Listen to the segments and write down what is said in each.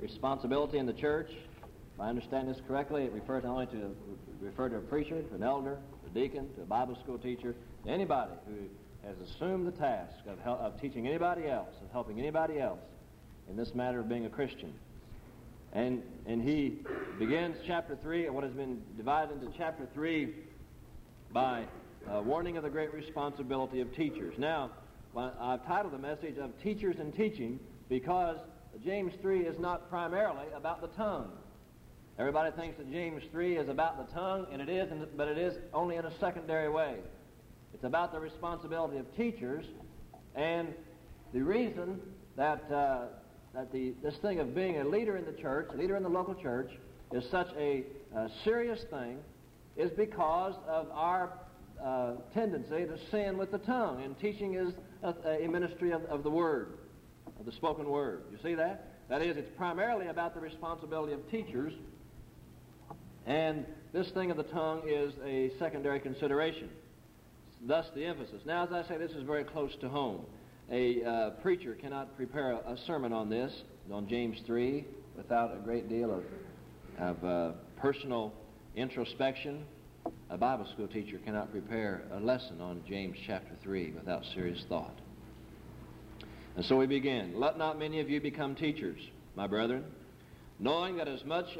responsibility in the church, if I understand this correctly, it refers not only to a preacher, to an elder, to a deacon, to a Bible school teacher, to anybody who has assumed the task of teaching anybody else, of helping anybody else in this matter of being a Christian. And he begins chapter 3, and what has been divided into chapter 3 by warning of the great responsibility of teachers. Now, I've titled the message of Teachers and Teaching because James 3 is not primarily about the tongue. Everybody thinks that James 3 is about the tongue, and it is, but it is only in a secondary way. It's about the responsibility of teachers, and the reason that this thing of being a leader in the church, a leader in the local church, is such a serious thing is because of our tendency to sin with the tongue. And teaching is a ministry of the Word, of the spoken Word. You see that? That is, it's primarily about the responsibility of teachers, and this thing of the tongue is a secondary consideration. Thus the emphasis. Now, as I say, this is very close to home. A preacher cannot prepare a sermon on this, on James 3, without a great deal of personal introspection. A Bible school teacher cannot prepare a lesson on James chapter 3 without serious thought. And so we begin. Let not many of you become teachers, my brethren, knowing that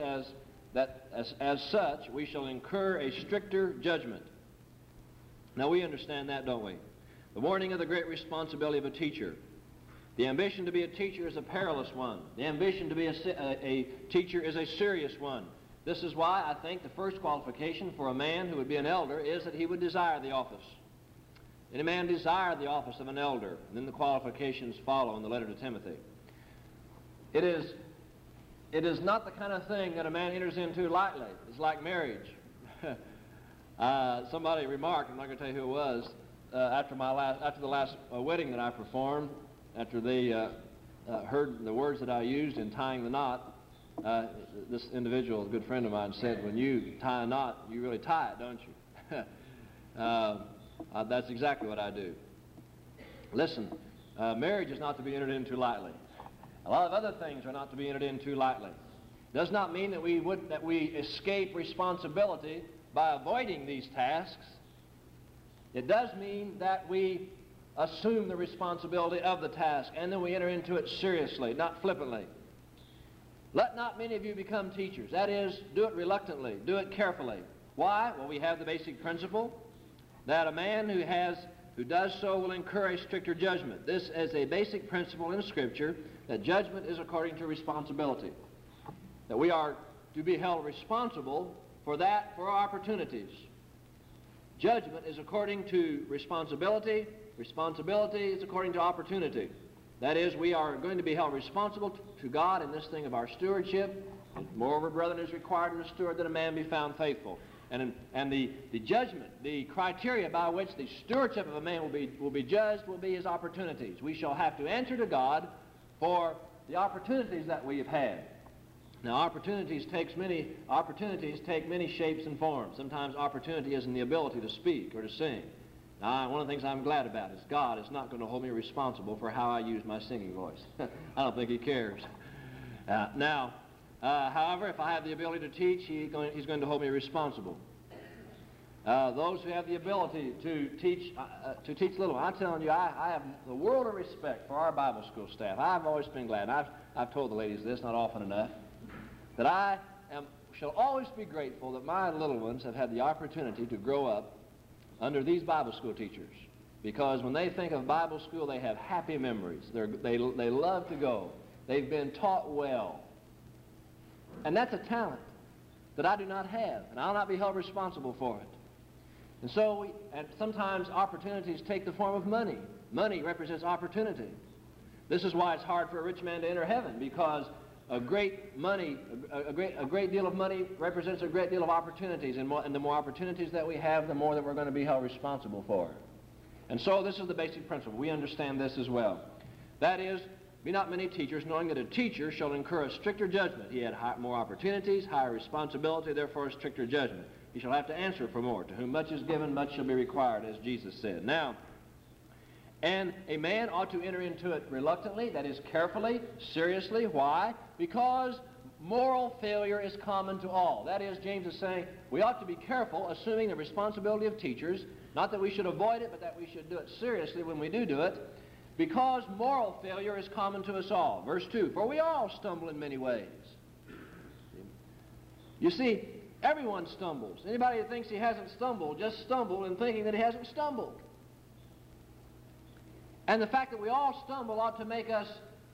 as such we shall incur a stricter judgment. Now we understand that, don't we? The warning of the great responsibility of a teacher. The ambition to be a teacher is a perilous one. The ambition to be a teacher is a serious one. This is why I think the first qualification for a man who would be an elder is that he would desire the office. Any man desire the office of an elder, and then the qualifications follow in the letter to Timothy. It is not the kind of thing that a man enters into lightly. It's like marriage. Somebody remarked, I'm not going to tell you who it was, after the last wedding that I performed, after they heard the words that I used in tying the knot, this individual, a good friend of mine, said, when you tie a knot, you really tie it, don't you? That's exactly what I do. Listen, marriage is not to be entered into lightly. A lot of other things are not to be entered into lightly. Does not mean that we escape responsibility by avoiding these tasks. It does mean that we assume the responsibility of the task and then we enter into it seriously, not flippantly. Let not many of you become teachers. That is, do it reluctantly, do it carefully. Why? Well, we have the basic principle that a man who does so will incur a stricter judgment. This is a basic principle in Scripture, that judgment is according to responsibility. That we are to be held responsible for our opportunities. Judgment is according to responsibility. Responsibility is according to opportunity. That is, we are going to be held responsible to God in this thing of our stewardship. And moreover, brethren, it is required in a steward that a man be found faithful. And the judgment, the criteria by which the stewardship of a man will be judged will be his opportunities. We shall have to answer to God for the opportunities that we have had. Now, opportunities take many shapes and forms. Sometimes opportunity is in the ability to speak or to sing. Now, one of the things I'm glad about is God is not going to hold me responsible for how I use my singing voice. I don't think He cares. However, if I have the ability to teach, He's going to hold me responsible. Those who have the ability to teach little, I'm telling you, I have the world of respect for our Bible school staff. I've always been glad, and I've told the ladies this, not often enough, that I shall always be grateful that my little ones have had the opportunity to grow up under these Bible school teachers. Because when they think of Bible school, they have happy memories. They love to go. They've been taught well. And that's a talent that I do not have, and I'll not be held responsible for it. And so, sometimes opportunities take the form of money. Money represents opportunity. This is why it's hard for a rich man to enter heaven, because a great deal of money represents a great deal of opportunities, and the more opportunities that we have, the more that we're going to be held responsible for. And so this is the basic principle. We understand this as well. That is, be not many teachers, knowing that a teacher shall incur a stricter judgment. He had more opportunities, higher responsibility, therefore a stricter judgment. He shall have to answer for more. To whom much is given, much shall be required, as Jesus said. Now, and a man ought to enter into it reluctantly, that is, carefully, seriously. Why? Because moral failure is common to all. That is, James is saying we ought to be careful assuming the responsibility of teachers, not that we should avoid it, but that we should do it seriously when we do it, because moral failure is common to us all. Verse 2, for we all stumble in many ways. You see, everyone stumbles. Anybody that thinks he hasn't stumbled just stumbled in thinking that he hasn't stumbled. And the fact that we all stumble ought to make us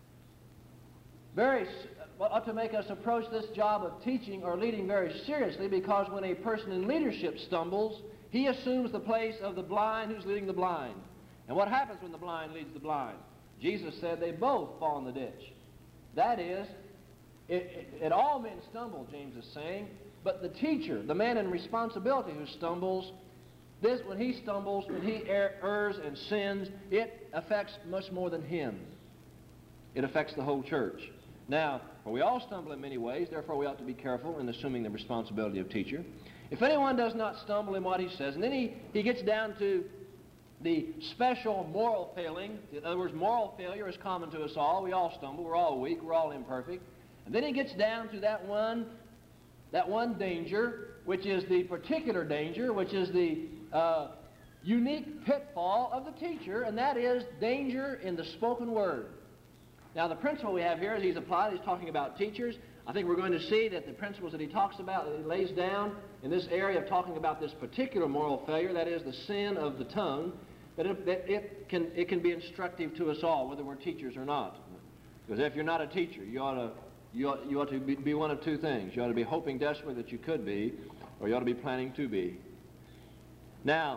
approach this job of teaching or leading very seriously, because when a person in leadership stumbles, he assumes the place of the blind who's leading the blind. And what happens when the blind leads the blind? Jesus said they both fall in the ditch. That is, all men stumble, James is saying, but the teacher, the man in responsibility who stumbles, when he stumbles, when he errs and sins, it affects much more than him. It affects the whole church. Now, we all stumble in many ways, therefore we ought to be careful in assuming the responsibility of teacher. If anyone does not stumble in what he says, and then he gets down to the special moral failing. In other words, moral failure is common to us all. We all stumble. We're all weak. We're all imperfect. And then he gets down to that one danger, which is the particular danger, which is the unique pitfall of the teacher, and that is danger in the spoken word. Now, the principle we have here, as he's talking about teachers. I think we're going to see that the principles that he talks about, that he lays down in this area of talking about this particular moral failure, that is the sin of the tongue, that it can be instructive to us all, whether we're teachers or not. Because if you're not a teacher, you ought to be one of two things. You ought to be hoping desperately that you could be, or you ought to be planning to be. Now,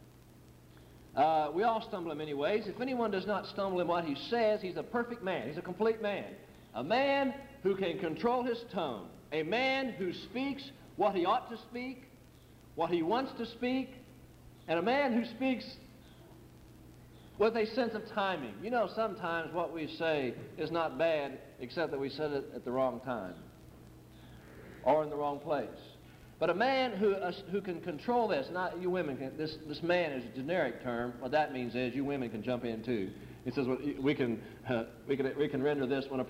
we all stumble in many ways. If anyone does not stumble in what he says, he's a perfect man. He's a complete man. A man who can control his tongue. A man who speaks what he ought to speak, what he wants to speak, and a man who speaks with a sense of timing. You know, sometimes what we say is not bad, except that we said it at the wrong time or in the wrong place. But a man who can control this, not you women, this man is a generic term. What that means is you women can jump in too. It says well, we can render this when a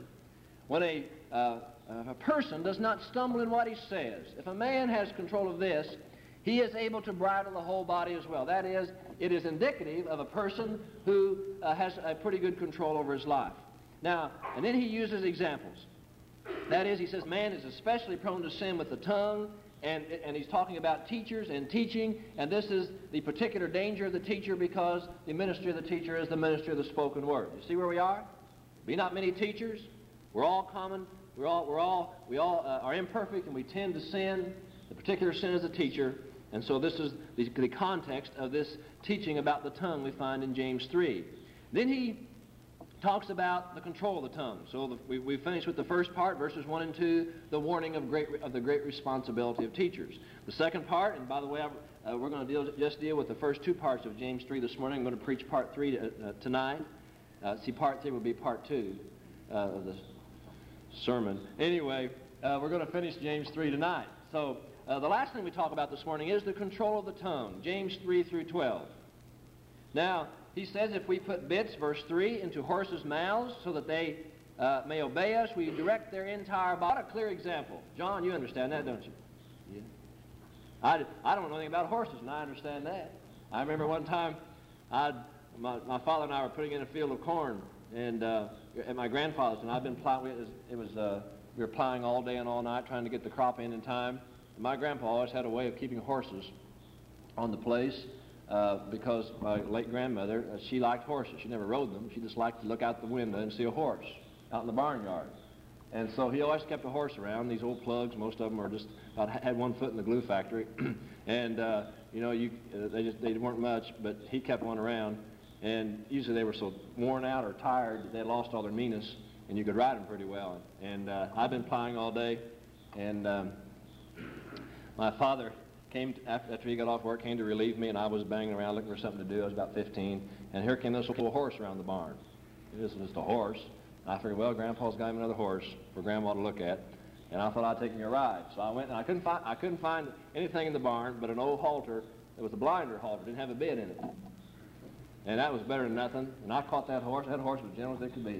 person does not stumble in what he says. If a man has control of this, he is able to bridle the whole body as well. That is, it is indicative of a person who has a pretty good control over his life. Now, and then he uses examples. That is, he says man is especially prone to sin with the tongue, and he's talking about teachers and teaching, and this is the particular danger of the teacher, because the ministry of the teacher is the ministry of the spoken word. You see where we are? Be not many teachers. We're all common. We all are imperfect, and we tend to sin. The particular sin is the teacher, and so this is the context of this teaching about the tongue we find in James 3. Then he talks about the control of the tongue. So we finished with the first part, verses 1 and 2, the warning of the great responsibility of teachers. The second part, and by the way, we're going to just deal with the first two parts of James 3 this morning. I'm going to preach part 3 tonight. Part 3 will be part 2 of the sermon. Anyway, we're going to finish James 3 tonight. So the last thing we talk about this morning is the control of the tongue, James 3 through 12. Now, he says if we put bits, verse 3, into horses' mouths so that they may obey us, we direct their entire body. What a clear example. John, you understand that, don't you? Yeah. I don't know anything about horses, and I understand that. I remember one time my father and I were putting in a field of corn, and at my grandfather's, and I've been plowing. We were plowing all day and all night trying to get the crop in time. And my grandpa always had a way of keeping horses on the place. Because my late grandmother, she liked horses. She never rode them. She just liked to look out the window and see a horse out in the barnyard. And so he always kept a horse around. These old plugs, most of them are just had one foot in the glue factory. And, they weren't much, but he kept one around. And usually they were so worn out or tired that they lost all their meanness, and you could ride them pretty well. And I've been plowing all day, and my father came after he got off work, came to relieve me, and I was banging around looking for something to do. I was about 15, and here came this little horse around the barn. It was just a horse. I figured, well, Grandpa's got him another horse for Grandma to look at, and I thought I'd take him a ride. So I went, and I couldn't find anything in the barn but an old halter. It was a blinder halter, didn't have a bit in it, and that was better than nothing. And I caught that horse. That horse was gentle as it could be,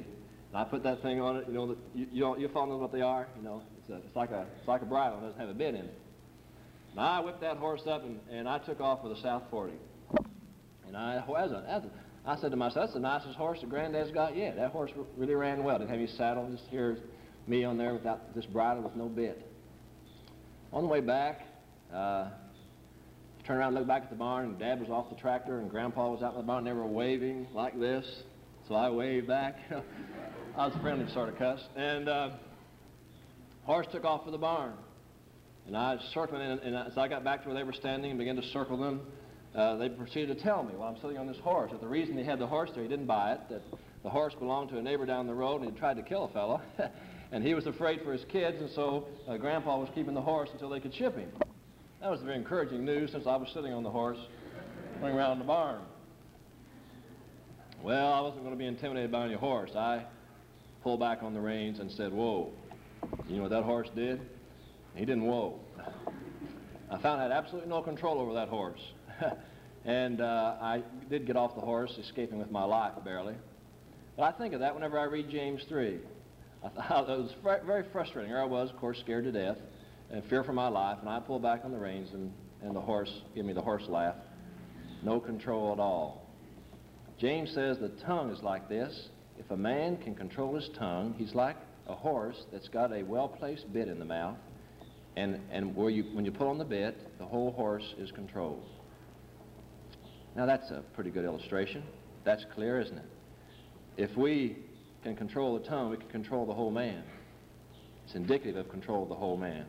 And I put that thing on it, you all know what they are, it's like a bridle, it doesn't have a bit in it. And I whipped that horse up, and I took off for the South 40. And I said to myself, that's the nicest horse that Granddad's got yet. That horse really ran well. Didn't have any saddle. Just here's me on there without this bridle with no bit. On the way back, turned around and looked back at the barn, and Dad was off the tractor, and Grandpa was out in the barn, and they were waving like this. So I waved back. I was a friendly sort of cuss. And horse took off for the barn. And I was circling, and as I got back to where they were standing and began to circle them, they proceeded to tell me while I'm sitting on this horse that the reason he had the horse there, he didn't buy it, that the horse belonged to a neighbor down the road, and he tried to kill a fellow. And he was afraid for his kids, and so Grandpa was keeping the horse until they could ship him. That was very encouraging news since I was sitting on the horse going around the barn. Well, I wasn't going to be intimidated by any horse. I pulled back on the reins and said, whoa. You know what that horse did? He didn't whoa. I found I had absolutely no control over that horse. And I did get off the horse, escaping with my life barely. But I think of that whenever I read James 3. I thought it was very frustrating. Here I was, of course, scared to death and fear for my life, and I pulled back on the reins, and the horse gave me the horse laugh. No control at all. James says the tongue is like this. If a man can control his tongue, he's like a horse that's got a well-placed bit in the mouth, and when you pull on the bit, the whole horse is controlled. Now that's a pretty good illustration. That's clear, isn't it? If we can control the tongue, we can control the whole man. It's indicative of control of the whole man.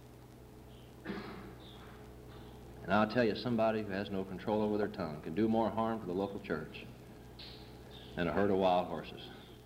And I'll tell you, somebody who has no control over their tongue can do more harm to the local church than a herd of wild horses.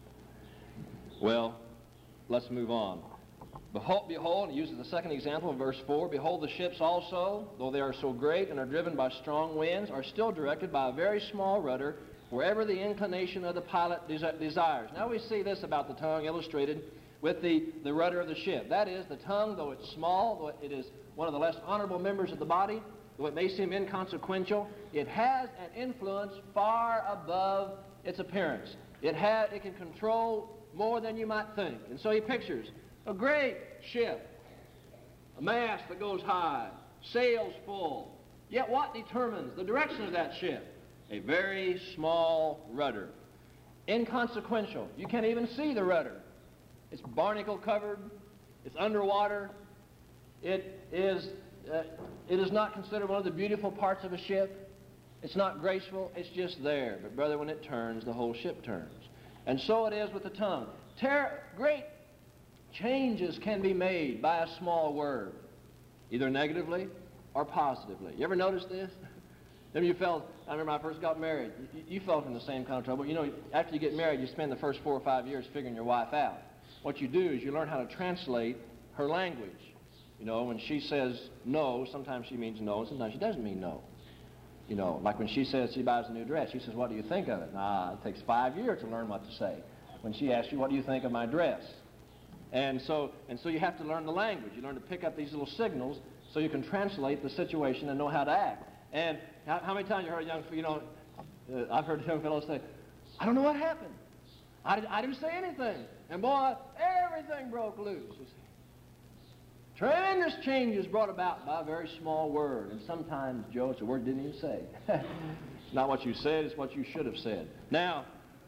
Well, let's move on. Behold, and it uses the second example of verse 4, behold, the ships also, though they are so great and are driven by strong winds, are still directed by a very small rudder, wherever the inclination of the pilot desires. Now we see this about the tongue illustrated with the rudder of the ship. That is, the tongue, though it's small, though it is one of the less honorable members of the body, though it may seem inconsequential, it has an influence far above its appearance. It can control more than you might think. And so he pictures a great ship, a mast that goes high, sails full. Yet what determines the direction of that ship? A very small rudder. Inconsequential. You can't even see the rudder. It's barnacle covered. It's underwater. It is not considered one of the beautiful parts of a ship. It's not graceful. It's just there. But brother, when it turns, the whole ship turns. And so it is with the tongue. Great changes can be made by a small word, either negatively or positively. You ever notice this? I remember when I first got married, you felt in the same kind of trouble. You know, after you get married, you spend the first 4 or 5 years figuring your wife out. What you do is you learn how to translate her language. You know, when she says no, sometimes she means no, and sometimes she doesn't mean no. You know, like when she says she buys a new dress, she says, what do you think of it? It takes 5 years to learn what to say. When she asks you, what do you think of my dress? And so you have to learn the language. You learn to pick up these little signals so you can translate the situation and know how to act. And how many times you heard I've heard young fellows say, I don't know what happened. I didn't say anything. And boy, everything broke loose. You see. Tremendous changes brought about by a very small word. And sometimes, Joe, it's a word you didn't even say. It's not what you said, it's what you should have said. Now,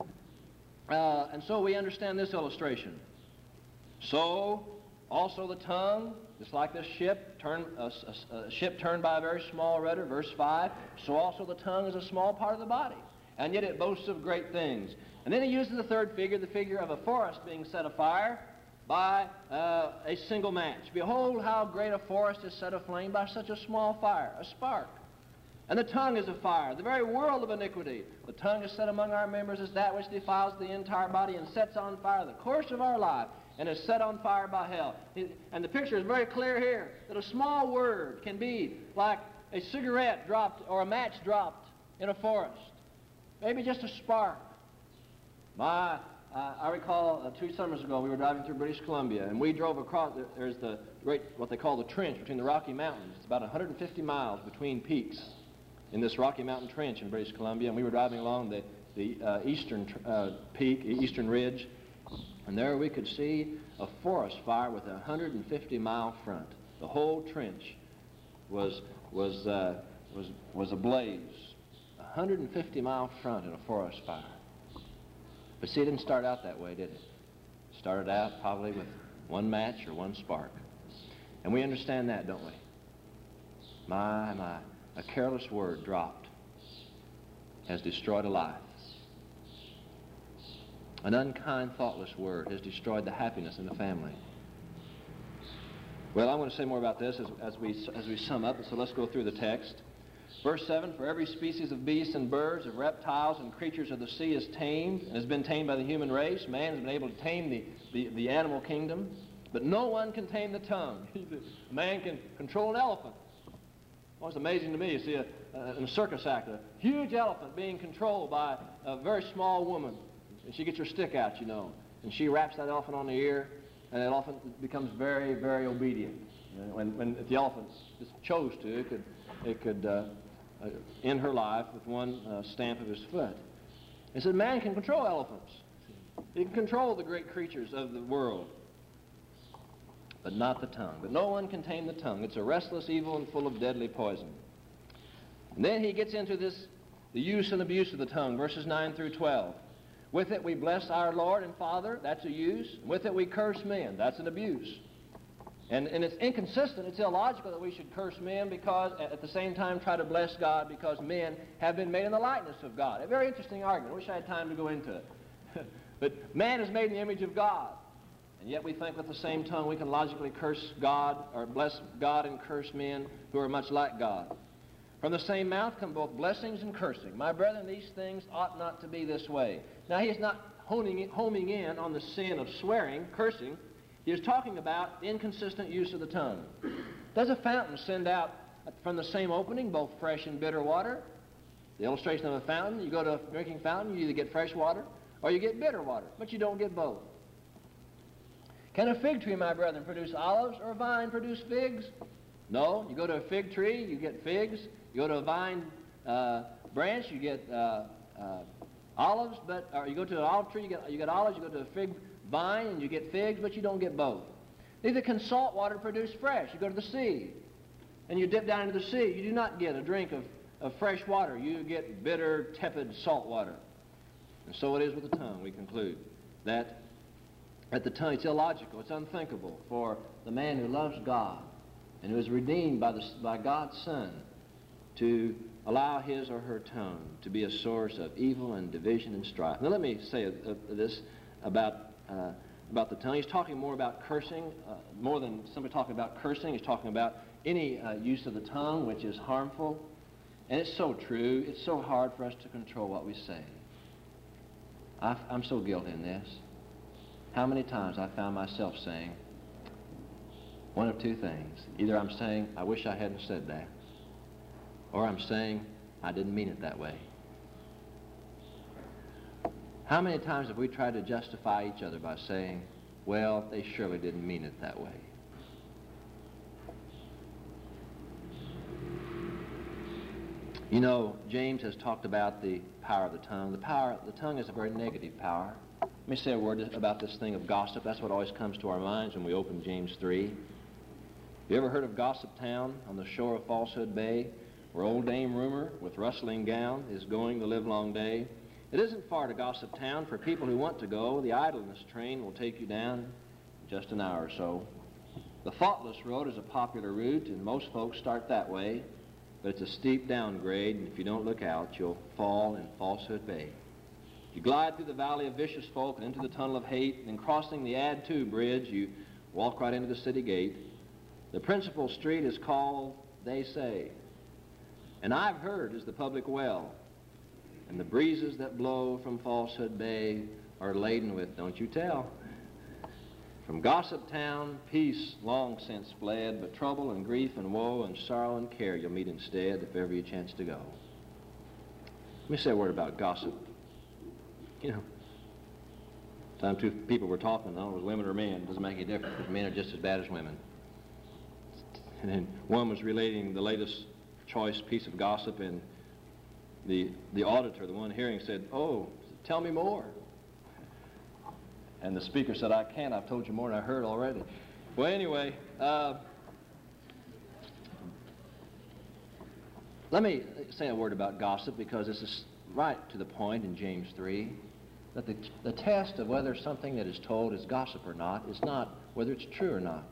and so we understand this illustration. So, also the tongue, just like this ship turned by a very small rudder, verse 5, so also the tongue is a small part of the body, and yet it boasts of great things. And then he uses the third figure, the figure of a forest being set afire by a single match. Behold how great a forest is set aflame by such a small fire, a spark. And the tongue is a fire, the very world of iniquity. The tongue is set among our members as that which defiles the entire body and sets on fire the course of our life, and is set on fire by hell. And the picture is very clear here, that a small word can be like a cigarette dropped or a match dropped in a forest. Maybe just a spark. I recall 2 summers ago we were driving through British Columbia, and we drove across, there's the great, what they call the trench between the Rocky Mountains. It's about 150 miles between peaks in this Rocky Mountain trench in British Columbia, and we were driving along the eastern peak, eastern ridge. And there we could see a forest fire with a 150-mile front. The whole trench was ablaze. 150-mile front in a forest fire. But see, it didn't start out that way, did it? It started out probably with one match or one spark. And we understand that, don't we? My, a careless word dropped has destroyed a life. An unkind, thoughtless word has destroyed the happiness in the family. Well, I want to say more about this as we sum up, so let's go through the text. Verse 7, for every species of beasts and birds, of reptiles and creatures of the sea is tamed and has been tamed by the human race. Man has been able to tame the animal kingdom, but no one can tame the tongue. Man can control an elephant. Well, it's amazing to me. You see in a circus act, a huge elephant being controlled by a very small woman. And she gets her stick out, you know, and she wraps that elephant on the ear, and that elephant becomes very, very obedient. If the elephant just chose to, it could end her life with one stamp of his foot. It said man can control elephants. He can control the great creatures of the world, but not the tongue. But no one can tame the tongue. It's a restless evil and full of deadly poison. And then he gets into the use and abuse of the tongue, verses 9 through 12. With it we bless our Lord and Father, that's a use. With it we curse men, that's an abuse. And it's inconsistent, it's illogical that we should curse men because at the same time try to bless God because men have been made in the likeness of God. A very interesting argument. I wish I had time to go into it. But man is made in the image of God. And yet we think with the same tongue we can logically curse God or bless God and curse men who are much like God. From the same mouth come both blessings and cursing. My brethren, these things ought not to be this way. Now, he is not homing in on the sin of swearing, cursing. He is talking about the inconsistent use of the tongue. Does a fountain send out from the same opening both fresh and bitter water? The illustration of a fountain, you go to a drinking fountain, you either get fresh water or you get bitter water, but you don't get both. Can a fig tree, my brethren, produce olives or a vine produce figs? No. You go to a fig tree, you get figs. You go to a vine branch, you get olives, or you go to an olive tree, you get olives. You go to a fig vine, and you get figs, but you don't get both. Neither can salt water produce fresh. You go to the sea, and you dip down into the sea. You do not get a drink of fresh water. You get bitter, tepid salt water. And so it is with the tongue, we conclude. That at the tongue, it's illogical, it's unthinkable for the man who loves God and who is redeemed by God's Son to allow his or her tongue to be a source of evil and division and strife. Now let me say this about the tongue. He's talking more about cursing, more than somebody talking about cursing. He's talking about any use of the tongue which is harmful. And it's so true. It's so hard for us to control what we say. I'm so guilty in this. How many times I found myself saying one of two things. Either I'm saying, I wish I hadn't said that, or I'm saying, I didn't mean it that way. How many times have we tried to justify each other by saying, well, they surely didn't mean it that way? You know, James has talked about the power of the tongue. The tongue is a very negative power. Let me say a word about this thing of gossip. That's what always comes to our minds when we open James 3. You ever heard of Gossip Town on the shore of Falsehood Bay, where old Dame Rumor, with rustling gown, is going the livelong day? It isn't far to Gossip Town. For people who want to go, the idleness train will take you down in just an hour or so. The Thoughtless Road is a popular route, and most folks start that way, but it's a steep downgrade, and if you don't look out, you'll fall in Falsehood Bay. You glide through the valley of vicious folk and into the tunnel of hate, and crossing the Add To bridge, you walk right into the city gate. The principal street is called They Say, and I've heard is the public well, and the breezes that blow from Falsehood Bay are laden with, don't you tell. From Gossip Town, peace long since fled, but trouble and grief and woe and sorrow and care you'll meet instead if ever you chance to go. Let me say a word about gossip. You know, time two people were talking, I don't know if it was women or men, it doesn't make any difference, because men are just as bad as women. And then one was relating the latest choice piece of gossip, and the auditor, the one hearing, said, "Oh, tell me more." And the speaker said, I can't. I've told you more than I heard already. Well, anyway, let me say a word about gossip, because this is right to the point in James 3, that the test of whether something that is told is gossip or not is not whether it's true or not.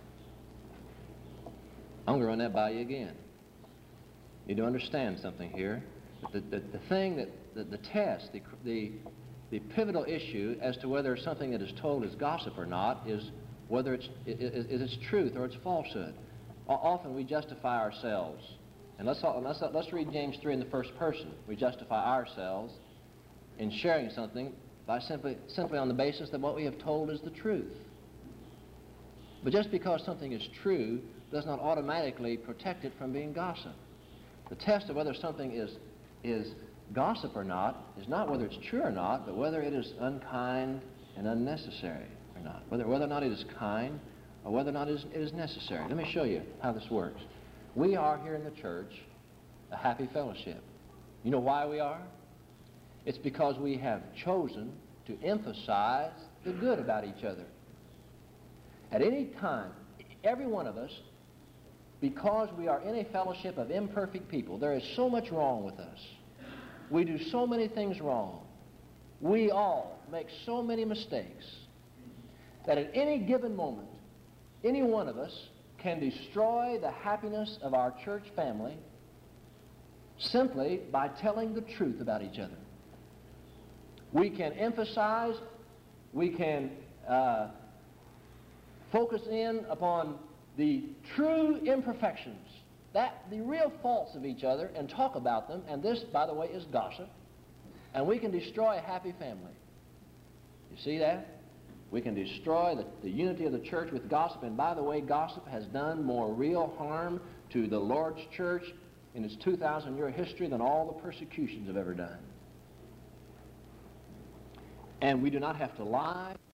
I'm going to run that by you again. You need to understand something here. The thing that, the test, the pivotal issue as to whether something that is told is gossip or not is whether it's truth or it's falsehood. Often we justify ourselves. And let's read James 3 in the first person. We justify ourselves in sharing something by simply on the basis that what we have told is the truth. But just because something is true does not automatically protect it from being gossip. The test of whether something is gossip or not is not whether it's true or not, but whether it is unkind and unnecessary or not. Whether or not it is kind or whether or not it is necessary. Let me show you how this works. We are here in the church a happy fellowship. You know why we are? It's because we have chosen to emphasize the good about each other. At any time, every one of us, because we are in a fellowship of imperfect people, there is so much wrong with us. We do so many things wrong. We all make so many mistakes that at any given moment, any one of us can destroy the happiness of our church family simply by telling the truth about each other. We can emphasize, we can focus in upon the true imperfections, the real faults of each other, and talk about them. And this, by the way, is gossip. And we can destroy a happy family. You see that? We can destroy the unity of the church with gossip. And by the way, gossip has done more real harm to the Lord's church in its 2,000-year history than all the persecutions have ever done. And we do not have to lie.